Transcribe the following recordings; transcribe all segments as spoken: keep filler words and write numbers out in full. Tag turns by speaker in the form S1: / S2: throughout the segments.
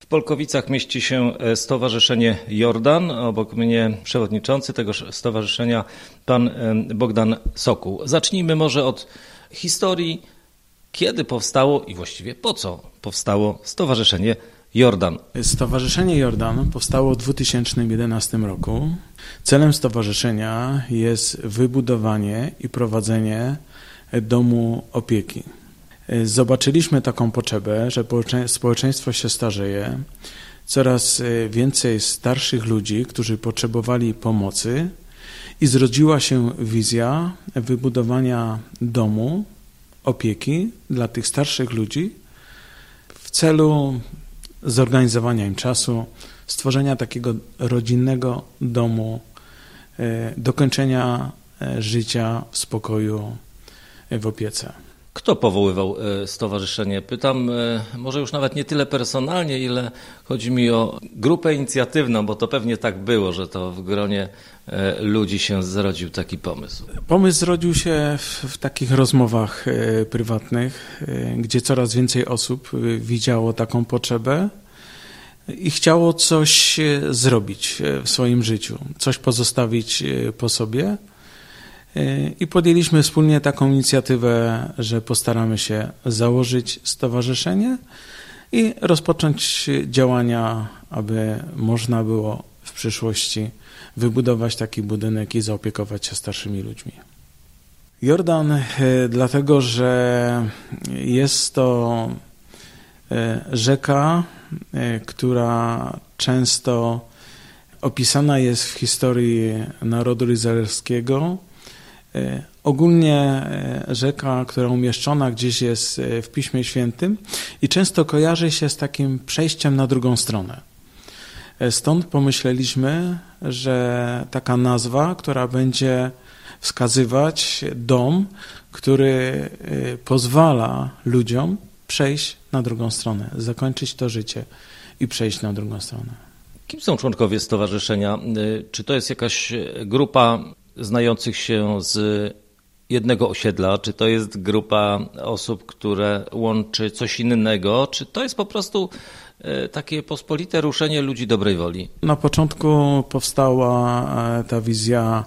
S1: W Polkowicach mieści się Stowarzyszenie Jordan. Obok mnie przewodniczący tego stowarzyszenia, pan Bogdan Sokół. Zacznijmy może od historii, kiedy powstało i właściwie po co powstało Stowarzyszenie Jordan.
S2: Stowarzyszenie Jordan powstało w dwa tysiące jedenastym roku. Celem stowarzyszenia jest wybudowanie i prowadzenie domu opieki. Zobaczyliśmy taką potrzebę, że społeczeństwo się starzeje, coraz więcej starszych ludzi, którzy potrzebowali pomocy i zrodziła się wizja wybudowania domu opieki dla tych starszych ludzi w celu zorganizowania im czasu, stworzenia takiego rodzinnego domu, dokończenia życia w spokoju, w opiece.
S1: Kto powoływał stowarzyszenie? Pytam może już nawet nie tyle personalnie, ile chodzi mi o grupę inicjatywną, bo to pewnie tak było, że to w gronie ludzi się zrodził taki pomysł.
S2: Pomysł zrodził się w, w takich rozmowach prywatnych, gdzie coraz więcej osób widziało taką potrzebę i chciało coś zrobić w swoim życiu, coś pozostawić po sobie. I podjęliśmy wspólnie taką inicjatywę, że postaramy się założyć stowarzyszenie i rozpocząć działania, aby można było w przyszłości wybudować taki budynek i zaopiekować się starszymi ludźmi. Jordan, dlatego że jest to rzeka, która często opisana jest w historii narodu izraelskiego. Ogólnie rzeka, która umieszczona gdzieś jest w Piśmie Świętym i często kojarzy się z takim przejściem na drugą stronę. Stąd pomyśleliśmy, że taka nazwa, która będzie wskazywać dom, który pozwala ludziom przejść na drugą stronę, zakończyć to życie i przejść na drugą stronę.
S1: Kim są członkowie stowarzyszenia? Czy to jest jakaś grupa znających się z jednego osiedla, czy to jest grupa osób, które łączy coś innego, czy to jest po prostu takie pospolite ruszenie ludzi dobrej woli?
S2: Na początku powstała ta wizja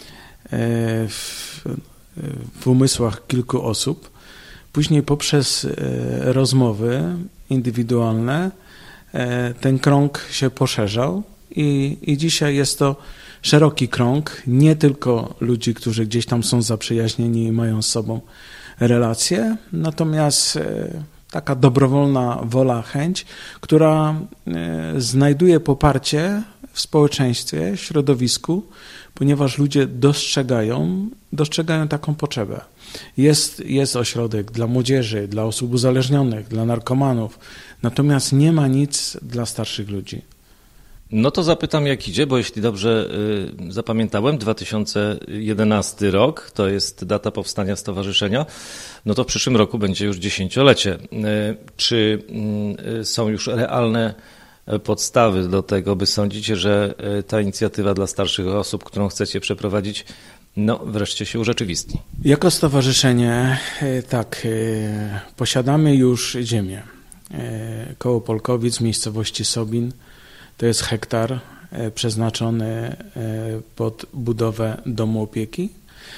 S2: w, w umysłach kilku osób. Później poprzez rozmowy indywidualne ten krąg się poszerzał i, i dzisiaj jest to szeroki krąg, nie tylko ludzi, którzy gdzieś tam są zaprzyjaźnieni i mają z sobą relacje, natomiast taka dobrowolna wola, chęć, która znajduje poparcie w społeczeństwie, w środowisku, ponieważ ludzie dostrzegają, dostrzegają taką potrzebę. Jest, jest ośrodek dla młodzieży, dla osób uzależnionych, dla narkomanów, natomiast nie ma nic dla starszych ludzi.
S1: No to zapytam, jak idzie, bo jeśli dobrze y, zapamiętałem, dwa tysiące jedenasty rok to jest data powstania stowarzyszenia, no to w przyszłym roku będzie już dziesięciolecie. Y, czy y, są już realne podstawy do tego, by sądzić, że y, ta inicjatywa dla starszych osób, którą chcecie przeprowadzić, no wreszcie się urzeczywistni?
S2: Jako stowarzyszenie, y, tak, y, posiadamy już ziemię. Y, koło Polkowic, miejscowości Sobin. To jest hektar przeznaczony pod budowę domu opieki.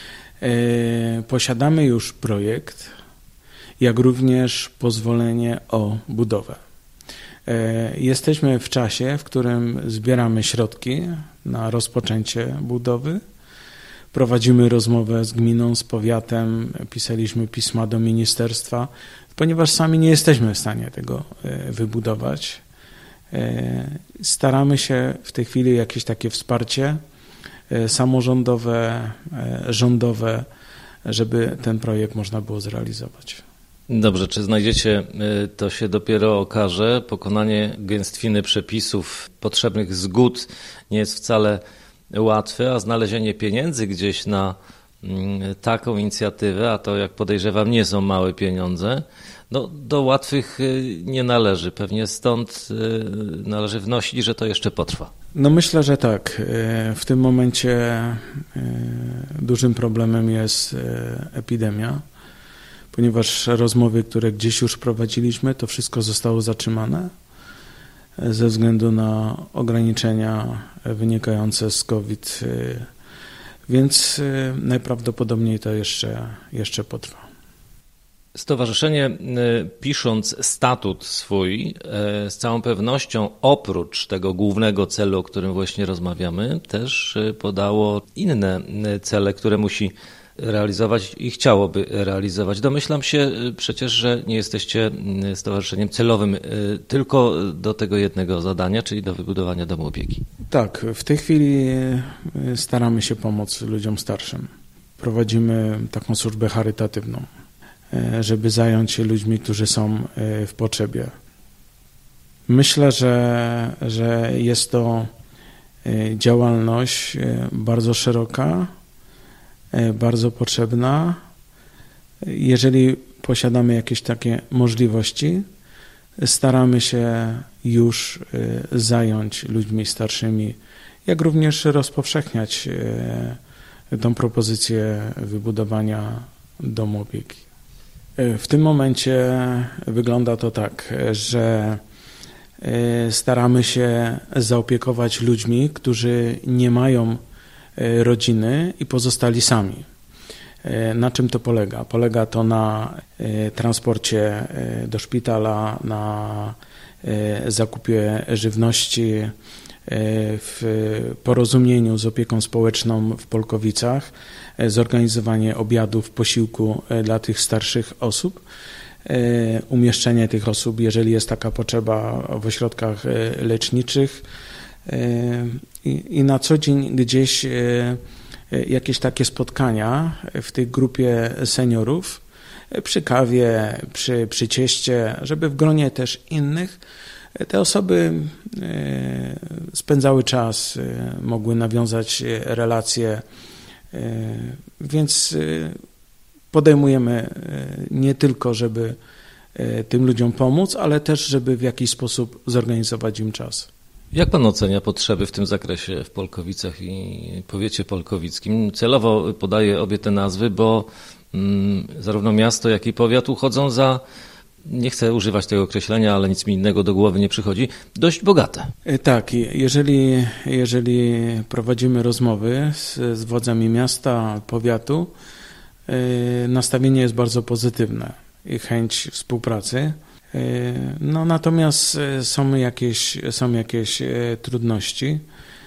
S2: Posiadamy już projekt, jak również pozwolenie o budowę. Jesteśmy w czasie, w którym zbieramy środki na rozpoczęcie budowy. Prowadzimy rozmowę z gminą, z powiatem, pisaliśmy pisma do ministerstwa, ponieważ sami nie jesteśmy w stanie tego wybudować. Staramy się w tej chwili jakieś takie wsparcie samorządowe, rządowe, żeby ten projekt można było zrealizować.
S1: Dobrze, czy znajdziecie, to się dopiero okaże. Pokonanie gęstwiny przepisów, potrzebnych zgód nie jest wcale łatwe, a znalezienie pieniędzy gdzieś na taką inicjatywę, a to jak podejrzewam nie są małe pieniądze, no, do łatwych nie należy. Pewnie stąd należy wnosić, że to jeszcze potrwa.
S2: No myślę, że tak. W tym momencie dużym problemem jest epidemia, ponieważ rozmowy, które gdzieś już prowadziliśmy, to wszystko zostało zatrzymane. ze względu na ograniczenia wynikające z COVID, więc najprawdopodobniej to jeszcze, jeszcze potrwa.
S1: Stowarzyszenie, pisząc statut swój, z całą pewnością oprócz tego głównego celu, o którym właśnie rozmawiamy, też podało inne cele, które musi realizować i chciałoby realizować. Domyślam się przecież, że nie jesteście stowarzyszeniem celowym tylko do tego jednego zadania, czyli do wybudowania domu opieki.
S2: Tak, w tej chwili staramy się pomóc ludziom starszym. Prowadzimy taką służbę charytatywną, żeby zająć się ludźmi, którzy są w potrzebie. Myślę, że, że jest to działalność bardzo szeroka, bardzo potrzebna. Jeżeli posiadamy jakieś takie możliwości, staramy się już zająć ludźmi starszymi, jak również rozpowszechniać tą propozycję wybudowania domu opieki. W tym momencie wygląda to tak, że staramy się zaopiekować ludźmi, którzy nie mają rodziny i pozostali sami. Na czym to polega? Polega to na transporcie do szpitala, na zakupie żywności, w porozumieniu z opieką społeczną w Polkowicach, zorganizowanie obiadów, posiłku dla tych starszych osób, umieszczenie tych osób, jeżeli jest taka potrzeba, w ośrodkach leczniczych i, i na co dzień gdzieś jakieś takie spotkania w tej grupie seniorów przy kawie, przy, przy cieście, żeby w gronie też innych te osoby spędzały czas, mogły nawiązać relacje, więc podejmujemy nie tylko, żeby tym ludziom pomóc, ale też, żeby w jakiś sposób zorganizować im czas.
S1: Jak pan ocenia potrzeby w tym zakresie w Polkowicach i powiecie polkowickim? Celowo podaję obie te nazwy, bo mm, zarówno miasto, jak i powiat uchodzą za, nie chcę używać tego określenia, ale nic mi innego do głowy nie przychodzi, dość bogate.
S2: Tak, jeżeli, jeżeli prowadzimy rozmowy z, z władzami miasta, powiatu, nastawienie jest bardzo pozytywne i chęć współpracy. No, natomiast są jakieś, są jakieś trudności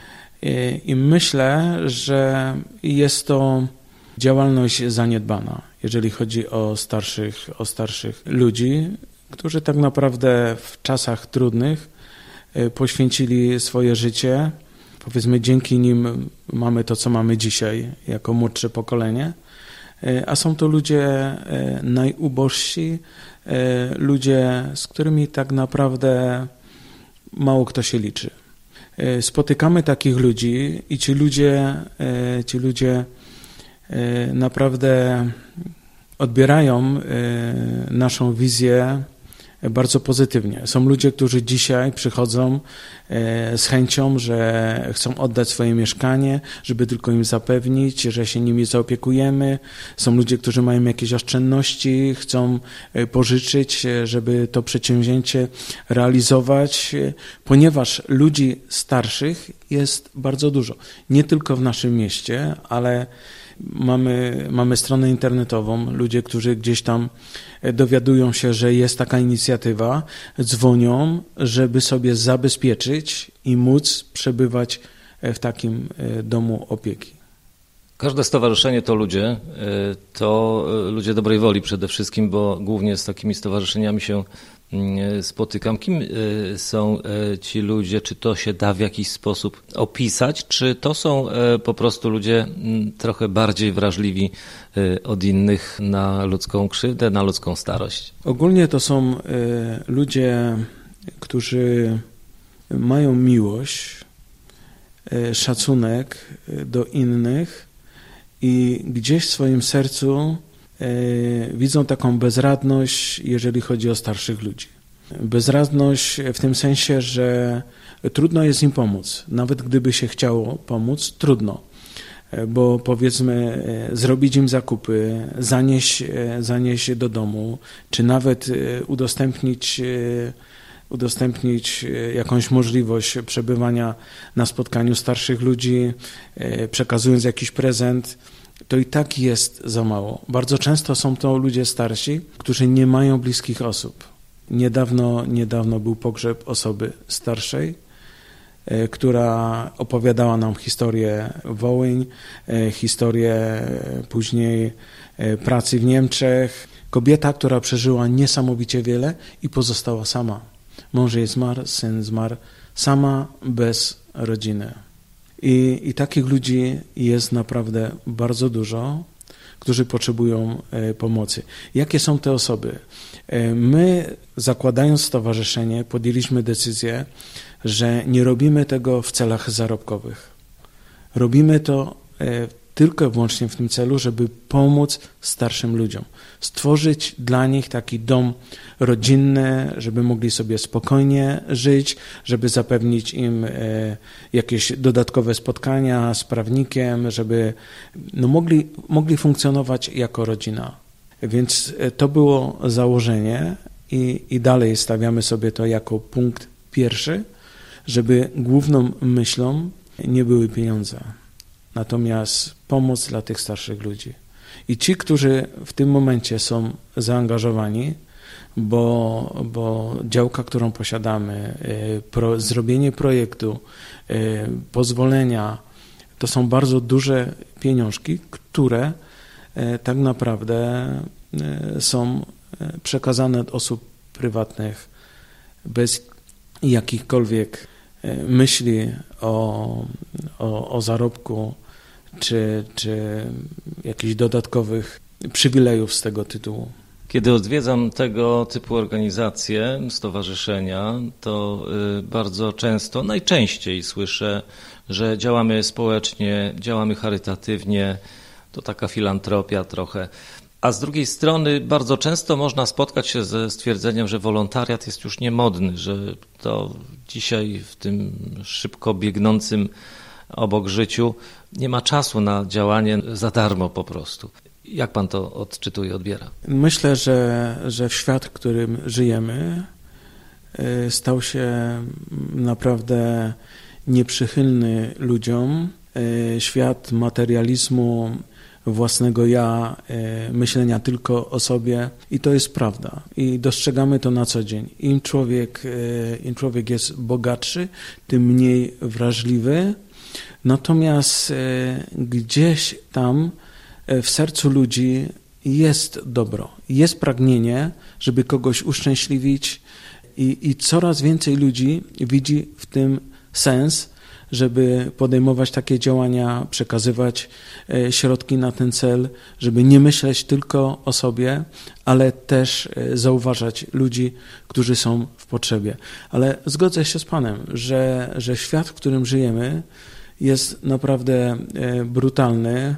S2: i myślę, że jest to działalność zaniedbana, jeżeli chodzi o starszych, o starszych ludzi, którzy tak naprawdę w czasach trudnych poświęcili swoje życie. Powiedzmy, dzięki nim mamy to, co mamy dzisiaj jako młodsze pokolenie, a są to ludzie najubożsi, ludzie, z którymi tak naprawdę mało kto się liczy. Spotykamy takich ludzi i ci ludzie, ci ludzie naprawdę odbierają naszą wizję bardzo pozytywnie. Są ludzie, którzy dzisiaj przychodzą z chęcią, że chcą oddać swoje mieszkanie, żeby tylko im zapewnić, że się nimi zaopiekujemy. Są ludzie, którzy mają jakieś oszczędności, chcą pożyczyć, żeby to przedsięwzięcie realizować, ponieważ ludzi starszych jest bardzo dużo. Nie tylko w naszym mieście, ale Mamy, mamy stronę internetową, ludzie, którzy gdzieś tam dowiadują się, że jest taka inicjatywa, dzwonią, żeby sobie zabezpieczyć i móc przebywać w takim domu opieki.
S1: Każde stowarzyszenie to ludzie, to ludzie dobrej woli przede wszystkim, bo głównie z takimi stowarzyszeniami się spotykam. Kim są ci ludzie? Czy to się da w jakiś sposób opisać? Czy to są po prostu ludzie trochę bardziej wrażliwi od innych na ludzką krzywdę, na ludzką starość?
S2: Ogólnie to są ludzie, którzy mają miłość, szacunek do innych i gdzieś w swoim sercu widzą taką bezradność, jeżeli chodzi o starszych ludzi. Bezradność w tym sensie, że trudno jest im pomóc. Nawet gdyby się chciało pomóc, trudno. Bo powiedzmy zrobić im zakupy, zanieść, zanieść do domu, czy nawet udostępnić udostępnić jakąś możliwość przebywania na spotkaniu starszych ludzi, przekazując jakiś prezent, to i tak jest za mało. Bardzo często są to ludzie starsi, którzy nie mają bliskich osób. Niedawno, niedawno był pogrzeb osoby starszej, która opowiadała nam historię Wołyń, historię później pracy w Niemczech. Kobieta, która przeżyła niesamowicie wiele i pozostała sama. Mąż jej zmarł, syn zmarł, sama bez rodziny. I, I takich ludzi jest naprawdę bardzo dużo, którzy potrzebują pomocy. Jakie są te osoby? My, zakładając stowarzyszenie, podjęliśmy decyzję, że nie robimy tego w celach zarobkowych. Robimy to tylko i wyłącznie w tym celu, żeby pomóc starszym ludziom. Stworzyć dla nich taki dom rodzinny, żeby mogli sobie spokojnie żyć, żeby zapewnić im jakieś dodatkowe spotkania z prawnikiem, żeby no mogli, mogli funkcjonować jako rodzina. Więc to było założenie i, i dalej stawiamy sobie to jako punkt pierwszy, żeby główną myślą nie były pieniądze, natomiast pomoc dla tych starszych ludzi. I ci, którzy w tym momencie są zaangażowani, bo, bo działka, którą posiadamy, pro, zrobienie projektu, pozwolenia, to są bardzo duże pieniążki, które tak naprawdę są przekazane od osób prywatnych bez jakichkolwiek myśli o, o, o zarobku czy, czy jakichś dodatkowych przywilejów z tego tytułu.
S1: Kiedy odwiedzam tego typu organizacje, stowarzyszenia, to bardzo często, najczęściej słyszę, że działamy społecznie, działamy charytatywnie, to taka filantropia trochę. A z drugiej strony bardzo często można spotkać się ze stwierdzeniem, że wolontariat jest już niemodny, że to dzisiaj w tym szybko biegnącym obok życiu nie ma czasu na działanie za darmo po prostu. Jak pan to odczytuje, odbiera?
S2: Myślę, że, że w świat, w którym żyjemy, stał się naprawdę nieprzychylny ludziom. Świat materializmu, własnego ja, myślenia tylko o sobie i to jest prawda. I dostrzegamy to na co dzień. Im człowiek, im człowiek jest bogatszy, tym mniej wrażliwy. Natomiast gdzieś tam w sercu ludzi jest dobro, jest pragnienie, żeby kogoś uszczęśliwić i, i coraz więcej ludzi widzi w tym sens, żeby podejmować takie działania, przekazywać środki na ten cel, żeby nie myśleć tylko o sobie, ale też zauważać ludzi, którzy są w potrzebie. Ale zgodzę się z Panem, że, że świat, w którym żyjemy, jest naprawdę brutalny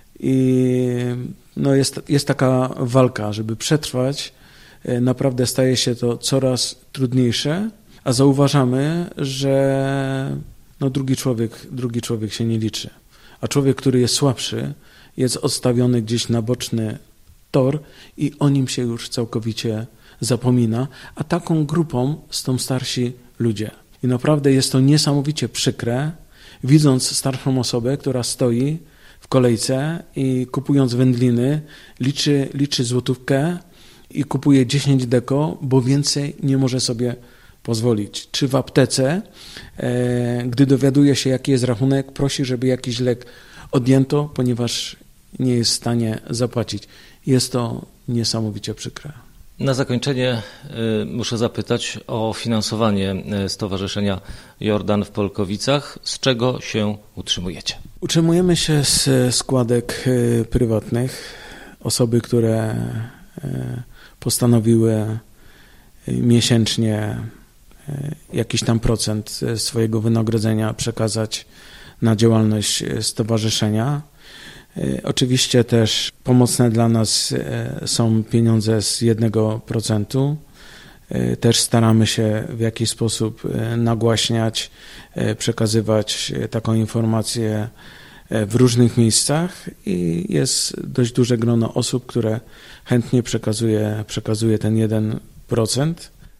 S2: i no jest, jest taka walka, żeby przetrwać. Naprawdę staje się to coraz trudniejsze, a zauważamy, że no drugi człowiek, drugi człowiek się nie liczy. A człowiek, który jest słabszy, jest odstawiony gdzieś na boczny tor i o nim się już całkowicie zapomina, a taką grupą są starsi ludzie. I naprawdę jest to niesamowicie przykre, widząc starszą osobę, która stoi w kolejce i kupując wędliny, liczy, liczy złotówkę i kupuje dziesięć deko, bo więcej nie może sobie pozwolić. Czy w aptece, e, gdy dowiaduje się, jaki jest rachunek, prosi, żeby jakiś lek odjęto, ponieważ nie jest w stanie zapłacić. Jest to niesamowicie przykre.
S1: Na zakończenie y, muszę zapytać o finansowanie Stowarzyszenia Jordan w Polkowicach. Z czego się utrzymujecie?
S2: Utrzymujemy się z składek y, prywatnych. Osoby, które y, postanowiły y, miesięcznie jakiś tam procent swojego wynagrodzenia przekazać na działalność stowarzyszenia. Oczywiście też pomocne dla nas są pieniądze z jednego procentu. Też staramy się w jakiś sposób nagłaśniać, przekazywać taką informację w różnych miejscach i jest dość duże grono osób, które chętnie przekazuje, przekazuje ten jeden procent.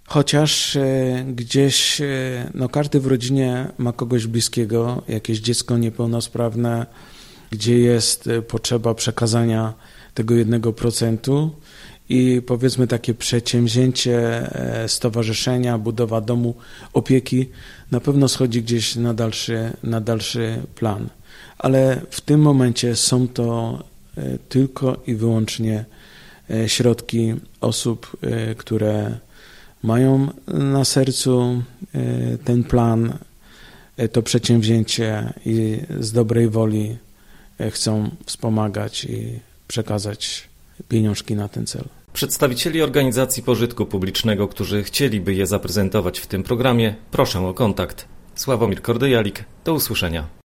S2: Chociaż gdzieś no, każdy w rodzinie ma kogoś bliskiego, jakieś dziecko niepełnosprawne, gdzie jest potrzeba przekazania tego jednego procentu i powiedzmy takie przedsięwzięcie stowarzyszenia, budowa domu opieki na pewno schodzi gdzieś na dalszy, na dalszy plan. Ale w tym momencie są to tylko i wyłącznie środki osób, które mają na sercu ten plan, to przedsięwzięcie i z dobrej woli chcą wspomagać i przekazać pieniążki na ten cel.
S1: Przedstawicieli organizacji pożytku publicznego, którzy chcieliby je zaprezentować w tym programie, proszę o kontakt. Sławomir Kordyjalik, do usłyszenia.